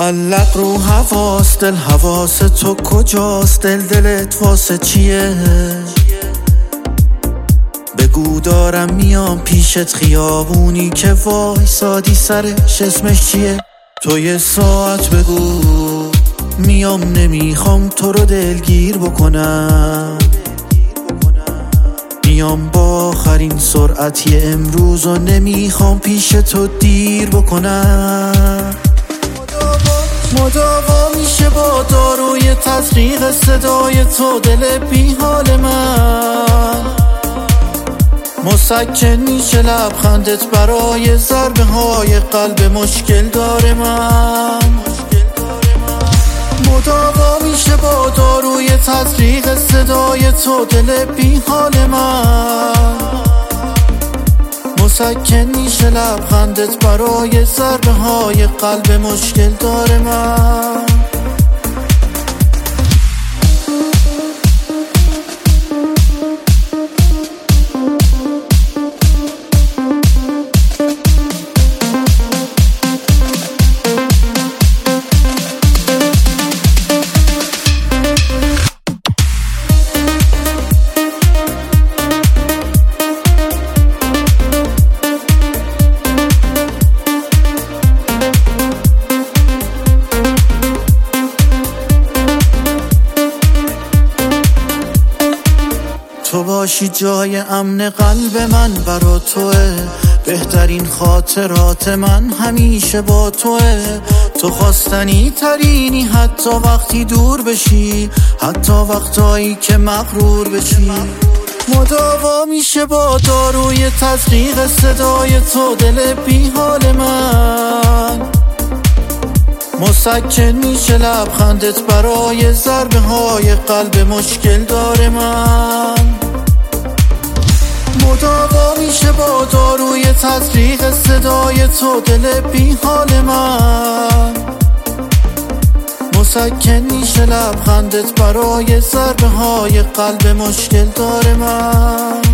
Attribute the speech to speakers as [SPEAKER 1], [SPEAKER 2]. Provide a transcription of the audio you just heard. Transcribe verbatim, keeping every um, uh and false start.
[SPEAKER 1] معلق رو حواس، دل حواس تو کجاست؟ دل دلت واسه چیه؟ بگو دارم میام پیشت، خیابونی که وایسادی سرش اسمش چیه؟ تو یه ساعت بگو میام، نمیخوام تو رو دلگیر بکنم، میام با آخرین سرعتی امروز و نمیخوام پیش تو دیر بکنم. مداوا میشه با داروی تزریق صدای تو دل بی حال من، مسکن میشه لبخندت برای ضربه های قلب مشکل داره من. مداوا میشه با داروی تزریق صدای تو دل بی حال من، مسکن میشه لبخندت برای ضربه های قلب مشکل داره من. تو باشی جای امن قلب من برا توه، بهترین خاطرات من همیشه با توه. تو خواستنی ترینی حتی وقتی دور بشی، حتی وقتایی که مغرور بشی. مداوا میشه با داروی تزریق صدای تو دل بی حال من، مسکن میشه لبخندت برای ضربه های قلب مشکل داره من. مداوا میشه با داروی تزریق صدای تو دل بی حال من، مسکن میشه لبخندت برای ضربه های قلب مشکل داره من.